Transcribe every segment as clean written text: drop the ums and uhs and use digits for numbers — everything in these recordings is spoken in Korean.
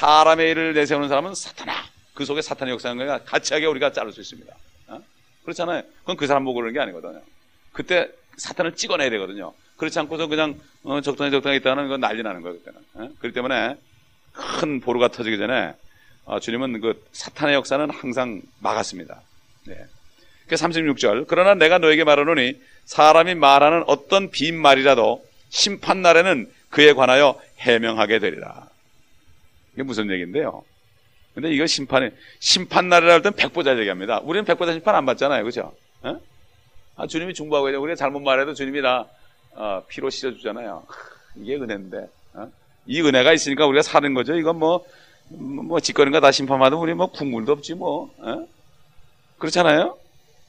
사람의 일을 내세우는 사람은 사탄아. 그 속에 사탄의 역사는 거야. 가치하게 우리가 자를 수 있습니다. 그렇잖아요. 그건 그 사람 보고 그러는 게 아니거든요. 그때 사탄을 찍어내야 되거든요. 그렇지 않고서 그냥 적당히 있다가는 건 난리 나는 거예요. 그때는. 그렇기 때문에 큰 보루가 터지기 전에 주님은 그 사탄의 역사는 항상 막았습니다. 네. 36절. 그러나 내가 너에게 말하노니 사람이 말하는 어떤 빈말이라도 심판날에는 그에 관하여 해명하게 되리라. 이게 무슨 얘기인데요? 근데 이거 심판날이라 할 때는 백보자 얘기합니다. 우리는 백보자 심판 안 받잖아요. 그죠? 주님이 중보하고 있냐. 우리가 잘못 말해도 주님이 다 피로 씻어주잖아요. 이게 은혜인데. 이 은혜가 있으니까 우리가 사는 거죠. 이건 뭐 짓거리가 다 심판받으면 우리 뭐 국물도 없지 뭐. 그렇잖아요?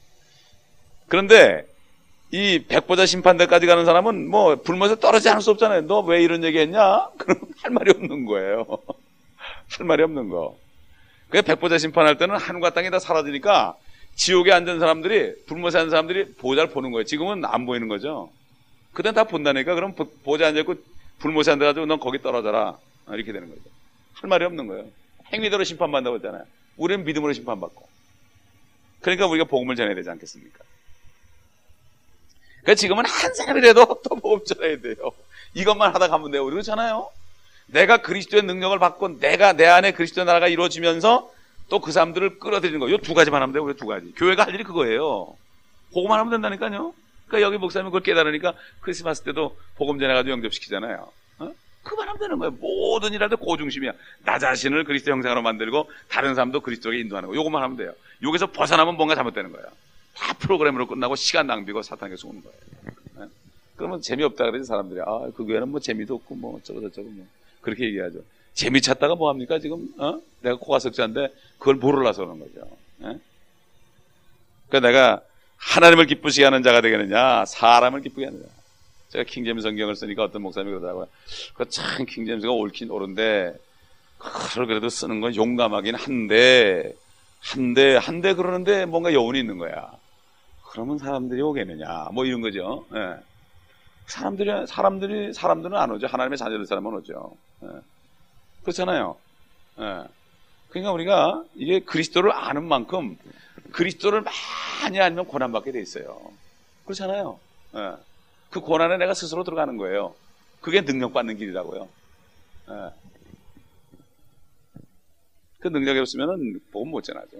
그런데 이 백보자 심판대까지 가는 사람은 뭐 불못에 떨어지지 않을 수 없잖아요. 너 왜 이런 얘기 했냐? 그럼 할 말이 없는 거예요. 할 말이 없는 거. 그 백보자 심판할 때는 하늘과 땅이 다 사라지니까 지옥에 앉은 사람들이, 불못에 앉은 사람들이 보좌를 보는 거예요. 지금은 안 보이는 거죠. 그땐 다 본다니까. 그럼 보좌에 앉아있고 불못에 앉아가지고 넌 거기 떨어져라. 이렇게 되는 거죠. 할 말이 없는 거예요. 행위대로 심판받는다고 했잖아요. 우리는 믿음으로 심판받고. 그러니까 우리가 복음을 전해야 되지 않겠습니까? 그러니까 지금은 한 사람이라도 또 복음 전해야 돼요. 이것만 하다 가면 돼요. 우리 그렇잖아요. 내가 그리스도의 능력을 받고 내가 내 안에 그리스도의 나라가 이루어지면서 또 그 사람들을 끌어들이는 거. 이 두 가지만 하면 돼요. 우리 두 가지. 교회가 할 일이 그거예요. 복음만 하면 된다니까요. 그러니까 여기 목사님은 그걸 깨달으니까 크리스마스 때도 복음 전해가지고 영접시키잖아요. 그만 하면 되는 거예요. 모든 일할 때 고중심이야. 나 자신을 그리스도 형상으로 만들고 다른 사람도 그리스도에게 인도하는 거. 요것만 하면 돼요. 여기서 벗어나면 뭔가 잘못되는 거예요. 다 프로그램으로 끝나고 시간 낭비고 사탄에게 쏘는 거예요. 그러면 재미없다 그러지 사람들이. 그 교회는 뭐 재미도 없고 뭐 어쩌고 뭐 그렇게 얘기하죠. 재미 찾다가 뭐 합니까 지금? 내가 코가 석자인데 그걸 모르라서 그런 거죠. 그러니까 내가 하나님을 기쁘시게 하는 자가 되겠느냐, 사람을 기쁘게 하느냐. 제가 킹제임스 성경을 쓰니까 어떤 목사님이 그러더라고요. 그 참 킹제임스가 옳긴 옳은데 그걸 그래도 쓰는 건 용감하긴 한데 그러는데 뭔가 여운이 있는 거야. 그러면 사람들이 오겠느냐, 뭐 이런 거죠. 사람들은 안 오죠. 하나님의 자녀들 사람은 오죠. 그렇잖아요. 그러니까 우리가 이게 그리스도를 아는 만큼 그리스도를 많이 알면 고난받게 돼 있어요. 그렇잖아요. 그 고난에 내가 스스로 들어가는 거예요. 그게 능력받는 길이라고요. 그 능력이 없으면은 복음 못 전하죠.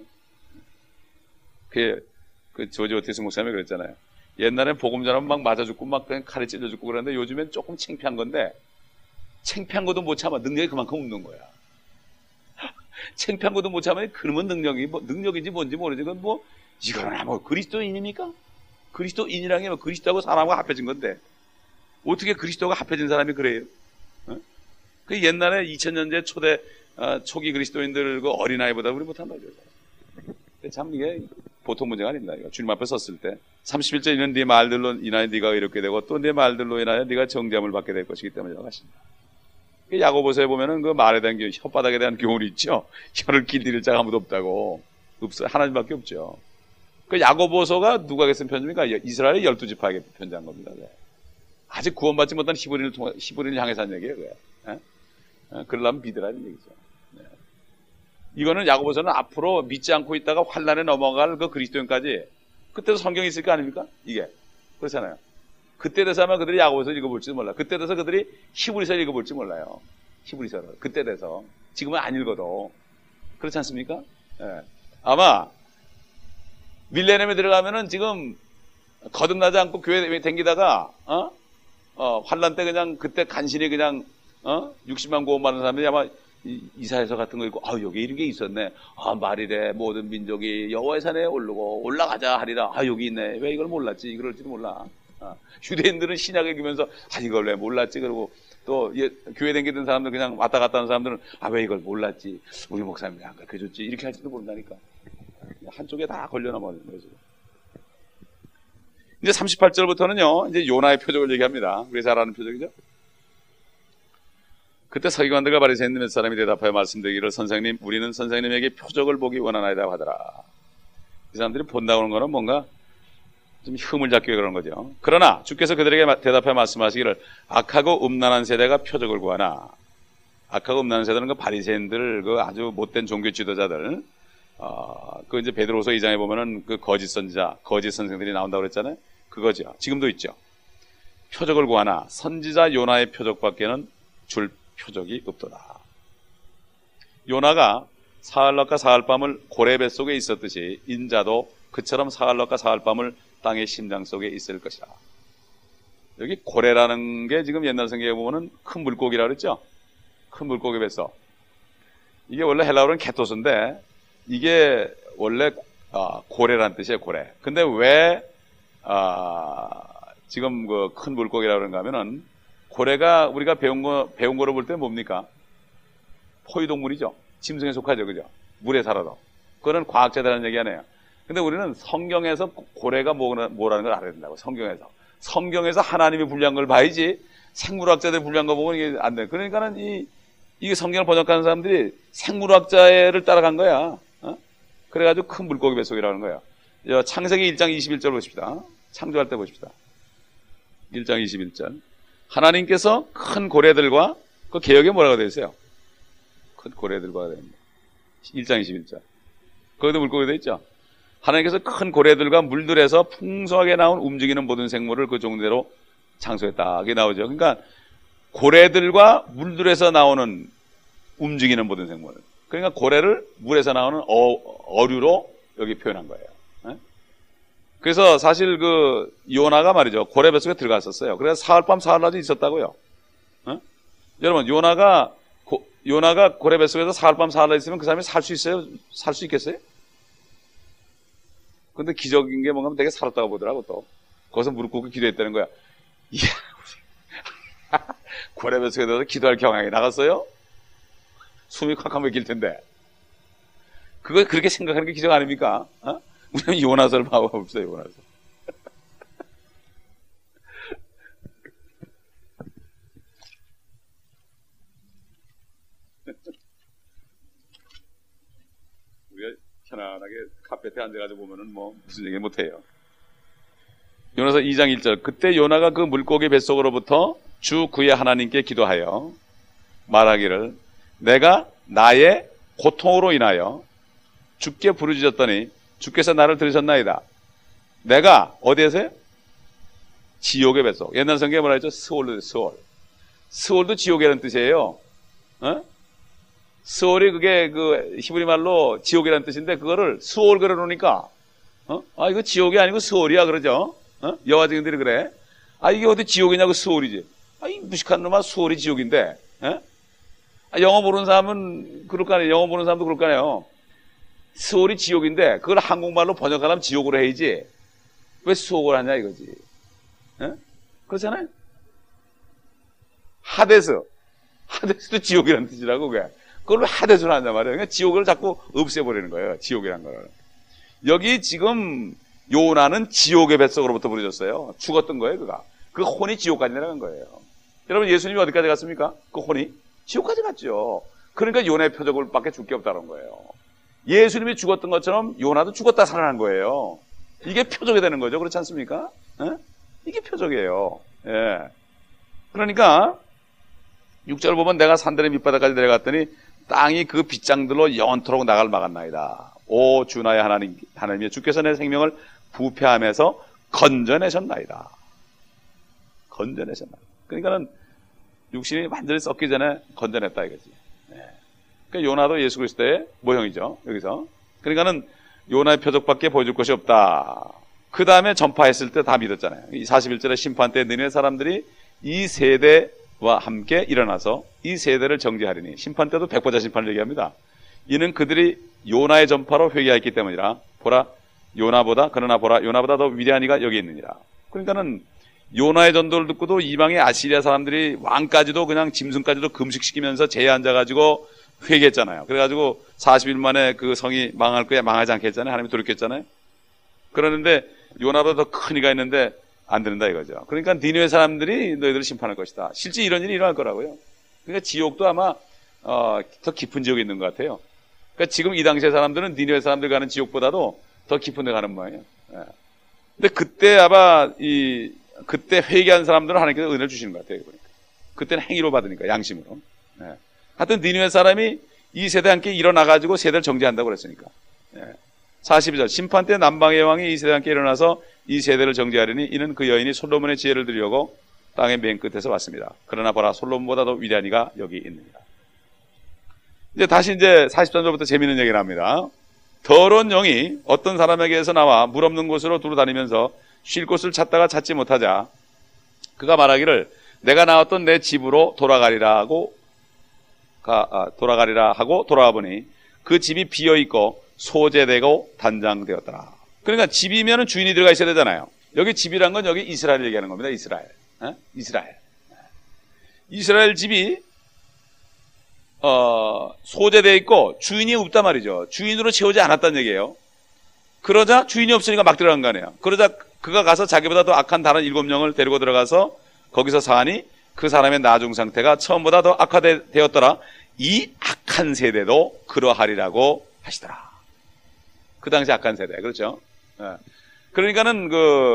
그 조지 오티스 목사님이 그랬잖아요. 옛날엔 복음 전하면 막 맞아 죽고 막 그냥 칼에 찔러 죽고 그러는데 요즘엔 조금 창피한 건데, 창피한 것도 못 참아. 능력이 그만큼 없는 거야. 창피한 것도 못 참아. 그러면 능력인지 뭔지 모르지. 그건 뭐 이거는 뭐 그리스도인입니까? 그리스도인이라는 게 뭐 그리스도하고 사람하고 합해진 건데 어떻게 그리스도가 합해진 사람이 그래요? 그 옛날에 2000년대 초기 그리스도인들 그 어린아이보다 우리 못한다. 참 이게 보통 문제가 아닙니다. 이거 주님 앞에 섰을 때 31절 이는 네 말들로 인하여 네가 의롭게 되고 또 네 말들로 인하여 네가 정죄함을 받게 될 것이기 때문이라고 하십니다. 야고보서에 보면은 그 말에 대한 혓바닥에 대한 교훈이 있죠. 혀를 길들일 자가 아무도 없다고. 없어요. 하나님밖에 없죠. 그 야고보서가 누가에게 쓴 편지입니까? 이스라엘의 12지파에게 편지한 겁니다. 아직 구원받지 못한 히브리인을 향해서 한 얘기예요. 그러려면 믿으라는 얘기죠. 이거는 야고보서는 앞으로 믿지 않고 있다가 환난에 넘어갈 그 그리스도인까지, 그때도 성경이 있을 거 아닙니까? 이게 그렇잖아요. 그때 돼서 아마 그들이 야고보서를 읽어볼지도 몰라요. 그때 돼서 그들이 히브리서를 읽어볼지 몰라요. 히브리서를 그때 돼서. 지금은 안 읽어도 그렇지 않습니까? 아마 밀레니엄에 들어가면은 지금 거듭나지 않고 교회 댕기다가 환난 때 그냥 그때 간신히 그냥 60만 구원 받는 사람들이 아마 이사야서 같은 거 읽고 여기 이런 게 있었네. 말이래 모든 민족이 여호와의 산에 오르고 올라가자 하리라. 여기 있네. 왜 이걸 몰랐지? 그럴지도 몰라. 유대인들은 신약 읽으면서 이걸 왜 몰랐지? 그러고 또 교회 댕기던 사람들 그냥 왔다 갔다 하는 사람들은 왜 이걸 몰랐지? 우리 목사님이 안 가르쳐줬지? 이렇게 할지도 모른다니까. 한쪽에 다 걸려나버리는 거죠. 이제 38절부터는요, 이제 요나의 표적을 얘기합니다. 우리 잘 아는 표적이죠? 그때 서기관들과 바리새인들 몇 사람이 대답하여 말씀드리기를 선생님, 우리는 선생님에게 표적을 보기 원하나이다 하더라. 이 사람들이 본다고 하는 거는 뭔가 좀 흠을 잡기 위해 그런 거죠. 그러나 주께서 그들에게 대답하여 말씀하시기를 악하고 음란한 세대가 표적을 구하나 악하고 음란한 세대는 그 바리새인들, 그 아주 못된 종교 지도자들, 그 이제 베드로서 2장에 보면은 그 거짓 선지자, 거짓 선생들이 나온다고 그랬잖아요. 그거죠. 지금도 있죠. 표적을 구하나 선지자 요나의 표적밖에는 줄 표적이 없도다. 요나가 사흘낮과 사흘밤을 고래 뱃속에 있었듯이 인자도 그처럼 사흘낮과 사흘밤을 땅의 심장 속에 있을 것이라. 여기 고래라는 게 지금 옛날 성경에 보면은 큰 물고기라 그랬죠. 큰 물고기 뱃속. 이게 원래 헬라어로는 케토스인데 이게 원래 고래라는 뜻이에요. 고래. 근데 왜 지금 그 큰 물고기라고 그런가 하면은 고래가 우리가 배운 거로 볼 때 뭡니까? 포유동물이죠. 짐승에 속하죠. 그죠? 물에 살아도. 그거는 과학자들하는 얘기 아니에요. 근데 우리는 성경에서 고래가 뭐라는 걸 알아야 된다고. 성경에서 하나님이 분리한 걸 봐야지 생물학자들이 분리한 거 보면 이게 안 돼. 그러니까는 이게 성경을 번역하는 사람들이 생물학자를 따라간 거야. 그래가지고 큰 물고기 뱃속이라는 거야. 창세기 1장 21절 보십시다. 창조할 때 보십시다. 1장 21절. 하나님께서 큰 고래들과 그 개역에 뭐라고 되어 있어요? 큰 고래들과 됩니다. 1장 21절. 거기도 물고기 되어 있죠. 하나님께서 큰 고래들과 물들에서 풍성하게 나온 움직이는 모든 생물을 그 종대로 창조했다. 그게 나오죠. 그러니까 고래들과 물들에서 나오는 움직이는 모든 생물. 그러니까 고래를 물에서 나오는 어류로 여기 표현한 거예요. 그래서 사실 그 요나가 말이죠. 고래 뱃속에 들어갔었어요. 그래서 사흘밤 사흘낮이 있었다고요. 여러분 요나가 고래 뱃속에서 사흘밤 사흘낮 있으면 그 사람이 살 수 있어요? 살 수 있겠어요? 근데 기적인 게 뭔가 하면 되게 살았다고 보더라고 또. 거기서 무릎 꿇고 기도했다는 거야. 이야, 고래 뱃속에 들어서 기도할 경향이 나갔어요? 숨이 콱콱 막힐 텐데. 그거 그렇게 생각하는 게 기적 아닙니까? 우리는 요나서를 봐봅시다. 요나서. 우리가 편안하게 카페트에 앉아가지고 보면은 뭐 무슨 얘기 못해요. 요나서 2장 1절. 그때 요나가 그 물고기 뱃속으로부터 주 그의 하나님께 기도하여 말하기를 내가 나의 고통으로 인하여 주께 부르짖었더니 주께서 나를 들으셨나이다. 내가 어디에서요? 지옥의 뱃속. 옛날 성경에 뭐라 했죠? 스올도 지옥이라는 뜻이에요. 스올이 그게 그 히브리 말로 지옥이라는 뜻인데 그거를 스올 그려 놓으니까 이거 지옥이 아니고 스올이야 그러죠. 여호와 증인들이 그래. 이게 어디 지옥이냐고 스올이지. 이 무식한 놈아 스올이 지옥인데. 영어 모르는 사람은 그럴 거 아니에요. 영어 모르는 사람도 그럴 거 아니에요. 스올이 지옥인데 그걸 한국말로 번역하려면 지옥으로 해야지. 왜 수옥을 하냐 이거지. 그렇잖아요. 하데스도 지옥이라는 뜻이라고 그게. 그걸 왜 하데스로 하냐 말이에요. 그러니까 지옥을 자꾸 없애버리는 거예요. 지옥이라는 걸. 여기 지금 요나는 지옥의 뱃속으로부터 부르셨어요. 죽었던 거예요, 그가. 그 혼이 지옥까지 내려간 거예요. 여러분 예수님이 어디까지 갔습니까? 그 혼이 지옥까지 갔죠. 그러니까 요나의 표적을 밖에 줄 게 없다는 거예요. 예수님이 죽었던 것처럼 요나도 죽었다 살아난 거예요. 이게 표적이 되는 거죠. 그렇지 않습니까? 이게 표적이에요. 예. 그러니까 6절 보면 내가 산들의 밑바닥까지 내려갔더니 땅이 그 빗장들로 영원토록 나갈 막았나이다. 오 주 나의 하나님이 주께서 내 생명을 부패함에서 건져내셨나이다. 건져내셨나이다. 그러니까는 육신이 완전히 썩기 전에 건져냈다 이거지. 네. 그러니까 요나도 예수 그리스도의 모형이죠. 여기서. 그러니까는 요나의 표적밖에 보여줄 것이 없다. 그 다음에 전파했을 때 다 믿었잖아요. 41절에 심판 때 너네 사람들이 이 세대와 함께 일어나서 이 세대를 정죄하리니 심판 때도 백보자 심판을 얘기합니다. 이는 그들이 요나의 전파로 회개하였기 때문이라. 보라 그러나 보라 요나보다 더 위대한 이가 여기 있느니라. 그러니까는 요나의 전도를 듣고도 이방의 아시리아 사람들이 왕까지도 그냥 짐승까지도 금식시키면서 제에 앉아가지고 회개했잖아요. 그래가지고 40일 만에 그 성이 망할 거야 망하지 않겠잖아요. 하나님이 돌이켰잖아요. 그러는데 요나보다 더 큰 이가 있는데 안 듣는다 이거죠. 그러니까 니느웨 사람들이 너희들을 심판할 것이다. 실제 이런 일이 일어날 거라고요. 그러니까 지옥도 아마 더 깊은 지옥에 있는 것 같아요. 그러니까 지금 이 당시의 사람들은 니느웨 사람들 가는 지옥보다도 더 깊은 데 가는 모양이에요. 예. 근데 그때 아마 그때 회개한 사람들은 하나님께서 은혜를 주시는 것 같아요. 그러니까. 그때는 행위로 받으니까 양심으로. 예. 하여튼 니느웨 사람이 이 세대 함께 일어나가지고 세대를 정죄한다고 그랬으니까. 42절 심판 때 남방의 왕이 이 세대 함께 일어나서 이 세대를 정죄하려니 이는 그 여인이 솔로몬의 지혜를 들으려고 땅의 맨 끝에서 왔습니다. 그러나 보라 솔로몬보다 더 위대한 이가 여기 있느니라. 다시 43절부터 재미있는 얘기를 합니다. 더러운 영이 어떤 사람에게서 나와 물 없는 곳으로 두루 다니면서 쉴 곳을 찾다가 찾지 못하자 그가 말하기를 내가 나왔던 내 집으로 돌아가리라 하고 돌아와 보니 그 집이 비어있고 소재되고 단장되었더라. 그러니까 집이면 주인이 들어가 있어야 되잖아요. 여기 집이란 건 여기 이스라엘 얘기하는 겁니다. 이스라엘 집이 소재되어 있고 주인이 없단 말이죠. 주인으로 채우지 않았다는 얘기예요. 그러자 주인이 없으니까 막 들어간 거 아니에요. 그러자 그가 가서 자기보다 더 악한 다른 7명을 데리고 들어가서 거기서 사하니 그 사람의 나중 상태가 처음보다 더 악화되었더라. 이 악한 세대도 그러하리라고 하시더라. 그 당시 악한 세대, 그렇죠? 그러니까는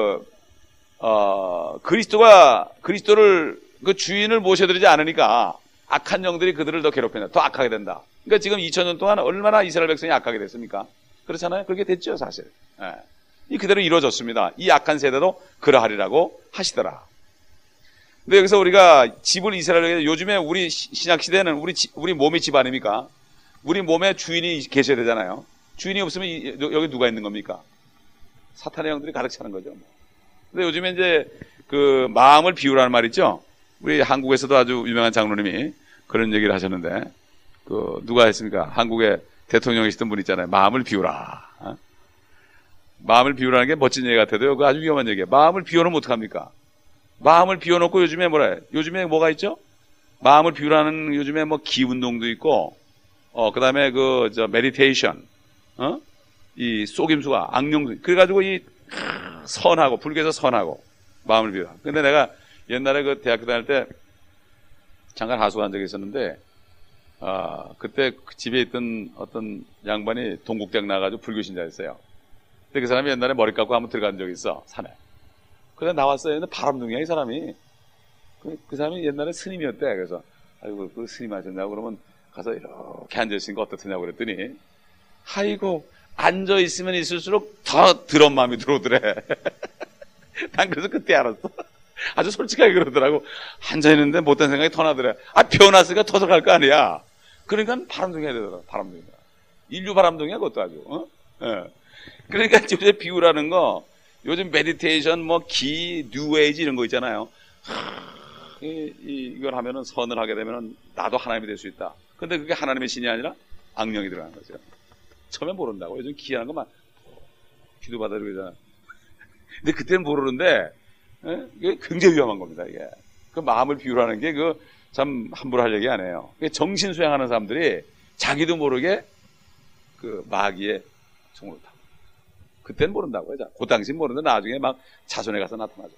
그리스도를 그 주인을 모셔드리지 않으니까 악한 영들이 그들을 더 괴롭힌다. 더 악하게 된다. 그러니까 지금 2000년 동안 얼마나 이스라엘 백성이 악하게 됐습니까? 그렇잖아요? 그렇게 됐죠, 사실. 이 그대로 이루어졌습니다. 이 악한 세대도 그러하리라고 하시더라. 근데 여기서 우리가 집을 이스라엘에게 요즘에 우리 신약 시대는 우리 몸이 집 아닙니까? 우리 몸에 주인이 계셔야 되잖아요. 주인이 없으면 여기 누가 있는 겁니까? 사탄의 영들이 가득 차는 거죠. 근데 요즘에 이제 그 마음을 비우라는 말 있죠? 우리 한국에서도 아주 유명한 장로님이 그런 얘기를 하셨는데, 누가 했습니까? 한국에 대통령이시던 분 있잖아요. 마음을 비우라. 마음을 비우라는 게 멋진 얘기 같아도요. 그거 아주 위험한 얘기예요. 마음을 비워놓으면 어떡합니까? 마음을 비워놓고 요즘에 요즘에 뭐가 있죠? 마음을 비우라는 요즘에 기운동도 있고, 그 다음에 메디테이션, 이 속임수가, 악령도, 그래가지고 선하고, 불교에서 선하고, 마음을 비우라. 근데 내가 옛날에 대학교 다닐 때 잠깐 하숙한 적이 있었는데, 그때 집에 있던 어떤 양반이 동국대학 나가가지고 불교신자였어요. 근데 그 사람이 옛날에 머리 깎고 한번 들어간 적이 있어, 산에. 그래 나왔어요. 근데 바람둥이야, 이 사람이. 그 사람이 옛날에 스님이었대. 그래서, 아이고, 그 스님 하셨냐고 그러면 가서 이렇게 앉아있으니까 어떻더냐고 그랬더니, 아이고, 앉아있으면 있을수록 더 더러운 마음이 들어오더래. 난 그래서 그때 알았어. 아주 솔직하게 그러더라고. 앉아있는데 못된 생각이 더 나더래. 피어났으니까 더 들어갈 거 아니야. 그러니까 바람둥이가 되더라. 바람둥이가. 인류 바람둥이야, 그것도 아주. 그러니까 요새 비유라는 거, 요즘 메디테이션, 뉴에이지 이런 거 있잖아요. 이걸 하면은 선을 하게 되면은 나도 하나님이 될 수 있다. 근데 그게 하나님의 신이 아니라 악령이 들어가는 거죠. 처음엔 모른다고. 요즘 기하는 것만 기도받아 그러잖아. 근데 그때는 모르는데, 이게 굉장히 위험한 겁니다, 이게. 그 마음을 비우라는 게 참 함부로 할 얘기 아니에요. 정신 수양하는 사람들이 자기도 모르게 마귀의 종으로 타고. 그때는 모른다고 하죠. 그 당시는 모르는데 나중에 막 자손에 가서 나타나죠.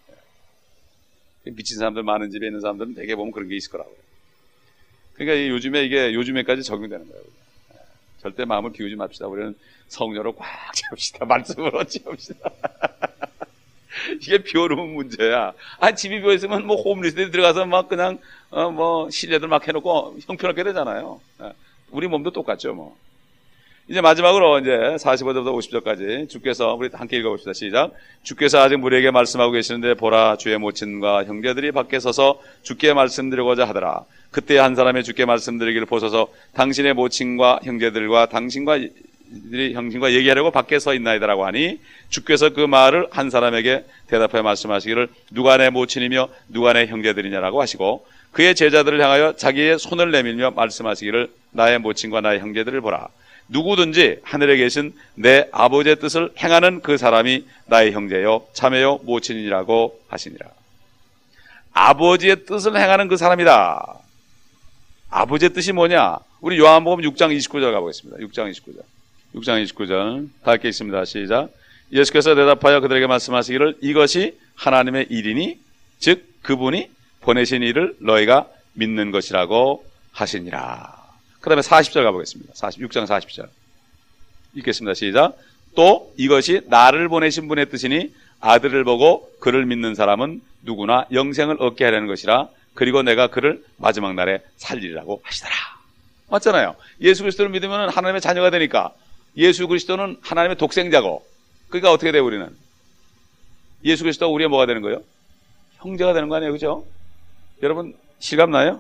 미친 사람들 많은 집에 있는 사람들은 대개 보면 그런 게 있을 거라고요. 그러니까 요즘에까지 적용되는 거예요. 절대 마음을 비우지 맙시다. 우리는 성녀로 꽉 채웁시다. 말씀으로 채웁시다. 이게 비워놓으면 문제야. 집이 비어있으면 홈리스트에 들어가서 그냥 실내들 막 해놓고 형편없게 되잖아요. 우리 몸도 똑같죠, 이제 마지막으로 45절부터 50절까지 주께서 우리 함께 읽어봅시다. 시작. 주께서 아직 무리에게 말씀하고 계시는데 보라 주의 모친과 형제들이 밖에 서서 주께 말씀드리고자 하더라. 그때 한 사람이 주께 말씀드리기를 보소서 당신의 모친과 형제들과 당신과 얘기하려고 밖에 서 있나이다라고 하니 주께서 그 말을 한 사람에게 대답하여 말씀하시기를 누가 내 모친이며 누가 내 형제들이냐라고 하시고 그의 제자들을 향하여 자기의 손을 내밀며 말씀하시기를 나의 모친과 나의 형제들을 보라. 누구든지 하늘에 계신 내 아버지의 뜻을 행하는 그 사람이 나의 형제요 자매요 모친이라고 하시니라. 아버지의 뜻을 행하는 그 사람이다. 아버지의 뜻이 뭐냐? 우리 요한복음 6장 29절 가보겠습니다. 6장 29절 다 함께 있습니다. 시작. 예수께서 대답하여 그들에게 말씀하시기를 이것이 하나님의 일이니 즉 그분이 보내신 일을 너희가 믿는 것이라고 하시니라. 그 다음에 40절 가보겠습니다. 6장 40절 읽겠습니다. 시작. 또 이것이 나를 보내신 분의 뜻이니 아들을 보고 그를 믿는 사람은 누구나 영생을 얻게 하려는 것이라 그리고 내가 그를 마지막 날에 살리리라고 하시더라. 맞잖아요. 예수 그리스도를 믿으면 하나님의 자녀가 되니까 예수 그리스도는 하나님의 독생자고, 그러니까 어떻게 돼요? 우리는 예수 그리스도가 우리의 뭐가 되는 거예요? 형제가 되는 거 아니에요? 그죠? 여러분 실감 나요?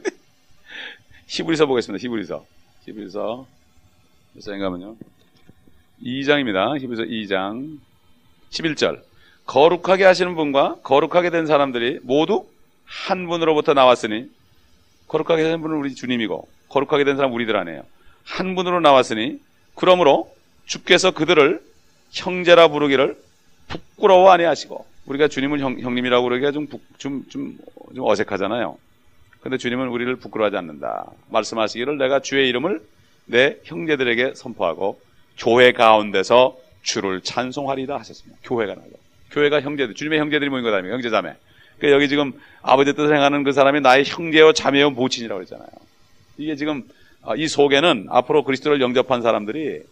히브리서 보겠습니다. 히브리서 몇 장인가면요? 2장입니다. 히브리서 2장 11절. 거룩하게 하시는 분과 거룩하게 된 사람들이 모두 한 분으로부터 나왔으니, 거룩하게 하시는 분은 우리 주님이고 거룩하게 된 사람은 우리들 아니에요. 한 분으로 나왔으니 그러므로 주께서 그들을 형제라 부르기를 부끄러워 아니하시고, 우리가 주님을 형님이라고 그러기가 좀 어색하잖아요. 근데 주님은 우리를 부끄러워하지 않는다. 말씀하시기를 내가 주의 이름을 내 형제들에게 선포하고 교회 가운데서 주를 찬송하리라 하셨습니다. 교회가 나죠. 교회가 형제들, 주님의 형제들이 모인 것 아닙니까? 형제자매. 그러니까 여기 지금 아버지 뜻을 행하는 그 사람이 나의 형제요 자매요 모친이라고 그랬잖아요. 이게 지금 이 속에는 앞으로 그리스도를 영접한 사람들이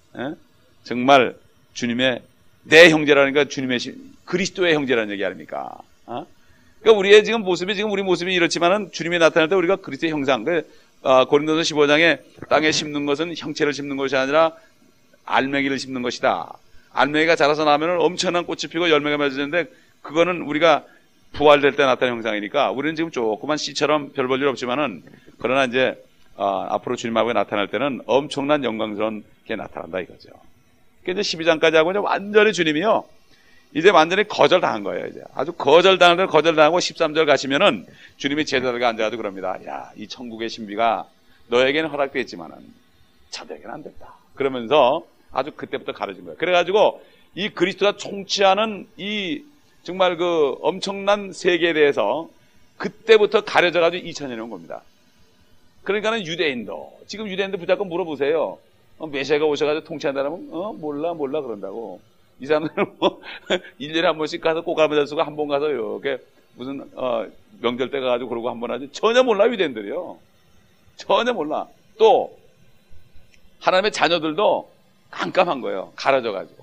정말 주님의 내 형제라니까 주님의 그리스도의 형제라는 얘기 아닙니까? 그러니까 우리의 지금 모습이, 지금 우리 모습이 이렇지만은 주님이 나타날 때 우리가 그리스도의 형상. 고린도서 15장에 땅에 심는 것은 형체를 심는 것이 아니라 알맹이를 심는 것이다. 알맹이가 자라서 나면 엄청난 꽃이 피고 열매가 맺어지는데 그거는 우리가 부활될 때 나타나는 형상이니까 우리는 지금 조그만 씨처럼 별 볼 일 없지만은, 그러나 이제 앞으로 주님하고 나타날 때는 엄청난 영광스러운 게 나타난다 이거죠. 그러니까 이제 12장까지 하고 이제 완전히 주님이요, 이제 완전히 거절당한 거예요. 이제 아주 거절당하고 13절 가시면은 주님이 제자들과 앉아가지고 그럽니다. 야, 이 천국의 신비가 너에게는 허락되어 있지만은 저들에게는 안 됐다. 그러면서 아주 그때부터 가르친 거예요. 그래가지고 이 그리스도가 총치하는 이 정말 그 엄청난 세계에 대해서 그때부터 가려져가지고 2000년이 온 겁니다. 그러니까는 유대인도, 지금 유대인들 붙잡고 물어보세요. 메시아가 오셔가지고 통치한다면 몰라 그런다고. 이 사람들은 뭐 1년에 한 번씩 가서 꽃가루를 쓰고 한 번 가서 이렇게 무슨 명절 때 가가지고 그러고 한 번 하지. 전혀 몰라, 유대인들이요. 전혀 몰라. 또 하나님의 자녀들도 깜깜한 거예요. 가려져가지고.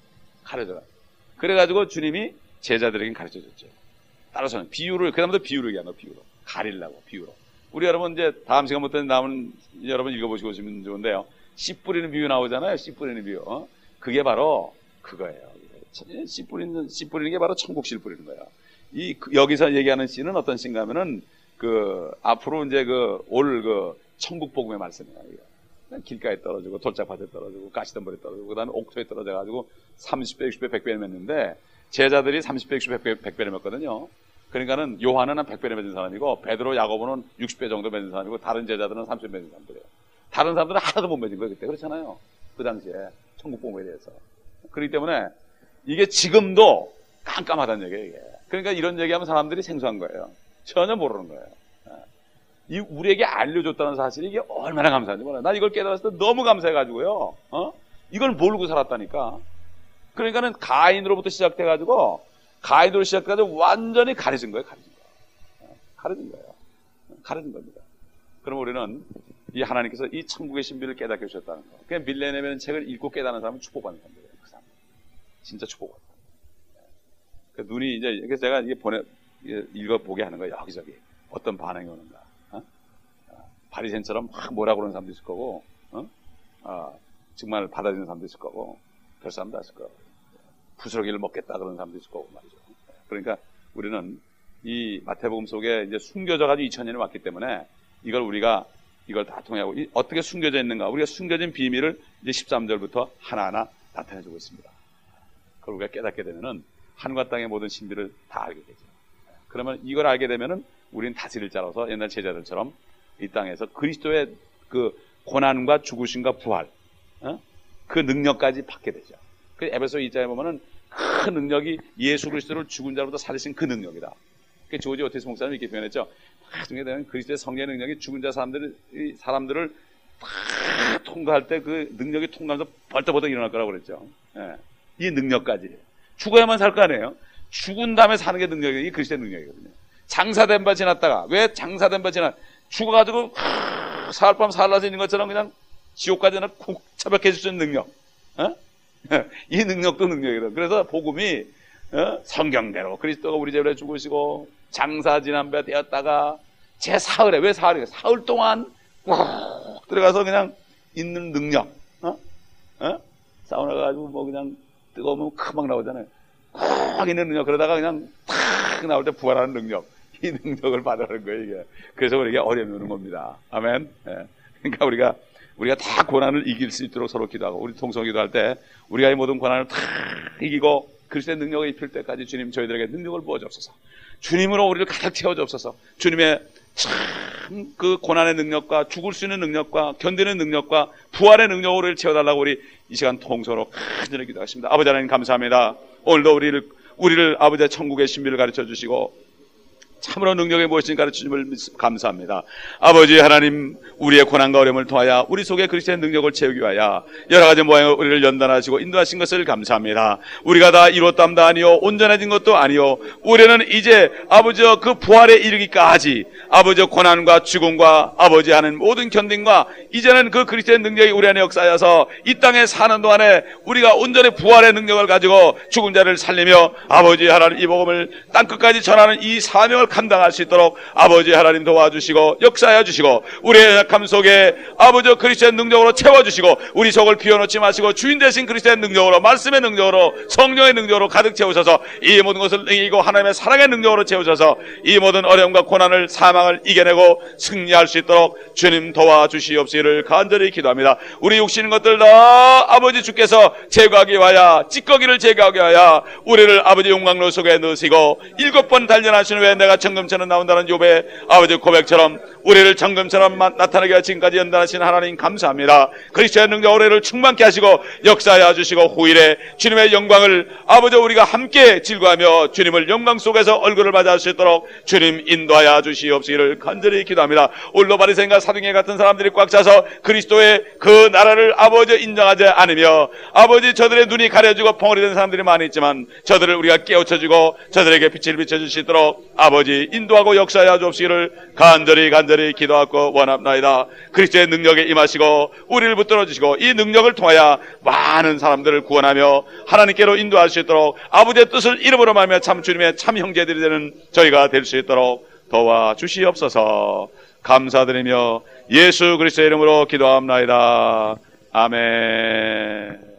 그래가지고 주님이 제자들에게 가르쳐줬죠. 따라서는 비유를, 그 다음부터 비유를 얘기하는 거예요. 비유로. 가리려고, 비유로. 우리 여러분 이제 다음 시간부터 나오는, 여러분 읽어보시고 오시면 좋은데요. 씨 뿌리는 비유 나오잖아요. 씨 뿌리는 비유. 그게 바로 그거예요. 씨 뿌리는 게 바로 천국 씨를 뿌리는 거예요. 여기서 얘기하는 씨는 어떤 씨인가 하면은 앞으로 이제 올 천국 복음의 말씀이에요. 길가에 떨어지고 돌짝밭에 떨어지고 가시덤불에 떨어지고 그다음에 옥토에 떨어져가지고 30배, 60배, 100배를 맺는데, 제자들이 30배, 60배, 100배를 맺거든요. 그러니까는 요한은 한 100배를 맺은 사람이고 베드로, 야고보는 60배 정도 맺은 사람이고 다른 제자들은 30배 맺은 사람들이에요. 다른 사람들은 하나도 못 맺은 거예요. 그때 그렇잖아요. 그 당시에 천국 복음에 대해서. 그렇기 때문에 이게 지금도 깜깜하다는 얘기예요. 이게. 그러니까 이런 얘기하면 사람들이 생소한 거예요. 전혀 모르는 거예요. 우리에게 알려줬다는 사실이 이게 얼마나 감사한지 몰라요. 난 이걸 깨달았을 때 너무 감사해가지고요. 이걸 모르고 살았다니까. 그러니까는 가인으로부터 시작돼가지고 완전히 가려진 거예요. 가려진 겁니다. 그럼 우리는 이 하나님께서 이 천국의 신비를 깨닫게 해주셨다는 거. 그냥 밀레니엄의 책을 읽고 깨닫는 사람은 축복받는 사람들이에요. 그 사람. 진짜 축복받는 사람. 눈이 이제, 그래서 제가 이게 읽어보게 하는 거예요. 여기저기. 어떤 반응이 오는가. 바리새인처럼 막 뭐라 그러는 사람도 있을 거고, 정말 받아들이는 사람도 있을 거고, 별 사람도 있을 거고, 부스러기를 먹겠다 그러는 사람도 있을 거고 말이죠. 그러니까 우리는 이 마태복음 속에 이제 숨겨져가지고 2000년이 왔기 때문에 이걸 다 통하고 어떻게 숨겨져 있는가, 우리가 숨겨진 비밀을 이제 13절부터 하나하나 나타내주고 있습니다. 그걸 우리가 깨닫게 되면은 하늘과 땅의 모든 신비를 다 알게 되죠. 그러면 이걸 알게 되면은 우리는 다스릴 자로서 옛날 제자들처럼 이 땅에서 그리스도의 그 고난과 죽으심과 부활, 그 능력까지 받게 되죠. 그 에베소 2장에 보면은 그 능력이 예수 그리스도를 죽은 자로부터 살리신 그 능력이다. 그 조지 오티스 목사님이 이렇게 표현했죠. 나중에 되면 그리스도의 성령의 능력이 죽은 자 사람들을 다 통과할 때 그 능력이 통과하면서 벌떡벌떡 일어날 거라고 그랬죠. 이 능력까지. 죽어야만 살 거 아니에요. 죽은 다음에 사는 게 능력이 그리스도의 능력이거든요. 장사된 바 지났다가, 왜 장사된 바 죽어가지고 사흘밤 사흘낮에 있는 것처럼 그냥 지옥까지는 콕 처박혀 줄 수 있는 능력. 이 능력도 능력이다. 그래서 복음이 성경대로 그리스도가 우리 죄를 죽으시고 장사 지난 바 되었다가 제 사흘에, 왜 사흘이에요? 사흘 동안 꼭 들어가서 그냥 있는 능력, 사우나 가가지고 뭐 그냥 뜨거우면 크막 나오잖아요. 꼭 있는 능력. 그러다가 그냥 탁 나올 때 부활하는 능력. 이 능력을 받으라는 거예요, 이게. 그래서 우리에게 어려움이 오는 겁니다. 아멘. 예. 그러니까 우리가 다 고난을 이길 수 있도록 서로 기도하고, 우리 통성 기도할 때 우리가 이 모든 고난을 다 이기고 그리스도의 능력을 입힐 때까지 주님 저희들에게 능력을 부어주옵소서. 주님으로 우리를 가득 채워주옵소서. 주님의 참 그 고난의 능력과 죽을 수 있는 능력과 견디는 능력과 부활의 능력으로 우리를 채워달라고 우리 이 시간 통성으로 간절히 기도하십니다. 아버지 하나님 감사합니다. 오늘도 우리를 아버지의 천국의 신비를 가르쳐 주시고 참으로 능력이 무엇인지 가르치심을 감사합니다. 아버지 하나님, 우리의 고난과 어려움을 통하여 우리 속에 그리스도의 능력을 채우기 위하여 여러 가지 모양으로 우리를 연단하시고 인도하신 것을 감사합니다. 우리가 다 이뤘담도 아니요 온전해진 것도 아니요, 우리는 이제 아버지여 그 부활에 이르기까지 아버지여 고난과 죽음과 아버지 하는 모든 견딘과 이제는 그 그리스도의 능력이 우리 안에 역사하여서 이 땅에 사는 동안에 우리가 온전히 부활의 능력을 가지고 죽은 자를 살리며 아버지 하나님 이 복음을 땅끝까지 전하는 이 사명을 감당할 수 있도록 아버지 하나님 도와주시고 역사하여 주시고 우리의 약함 속에 아버지 그리스도의 능력으로 채워주시고 우리 속을 비워놓지 마시고 주인 되신 그리스도의 능력으로, 말씀의 능력으로, 성령의 능력으로 가득 채우셔서 이 모든 것을 이기고 하나님의 사랑의 능력으로 채우셔서 이 모든 어려움과 고난을, 사망을 이겨내고 승리할 수 있도록 주님 도와주시옵시기를 간절히 기도합니다. 우리 육신인 것들 다 아버지 주께서 제거하기 위하여, 찌꺼기를 제거하기 위하여 우리를 아버지 용광로 속에 넣으시고 7번 단련하신 후에 내가 정금처럼 나온다는 욥의 아버지 고백처럼 우리를 정금처럼 나타나게 하여 지금까지 연단하신 하나님 감사합니다. 그리스도의 능력 우리를 충만케 하시고 역사하여 주시고 후일에 주님의 영광을 아버지 우리가 함께 즐거워하며 주님을 영광 속에서 얼굴을 맞이할 수 있도록 주님 인도하여 주시옵시기를 간절히 기도합니다. 오늘도 바리새인과 사두개 같은 사람들이 꽉 차서 그리스도의 그 나라를 아버지 인정하지 않으며 아버지 저들의 눈이 가려지고 벙어리 된 사람들이 많이 있지만 저들을 우리가 깨우쳐주고 저들에게 빛을 비춰주시도록 아버지 인도하고 역사하여 주옵시기를 간절히 기도하고 원합나이다. 그리스도의 능력에 임하시고 우리를 붙들어 주시고 이 능력을 통하여 많은 사람들을 구원하며 하나님께로 인도할 수 있도록 아버지의 뜻을 이름으로 말하며 참 주님의 참 형제들이 되는 저희가 될 수 있도록 도와주시옵소서. 감사드리며 예수 그리스도의 이름으로 기도합나이다. 아멘.